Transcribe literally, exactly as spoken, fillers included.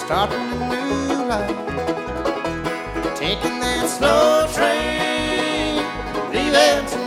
starting a new life, taking that slow train, leaving tonight.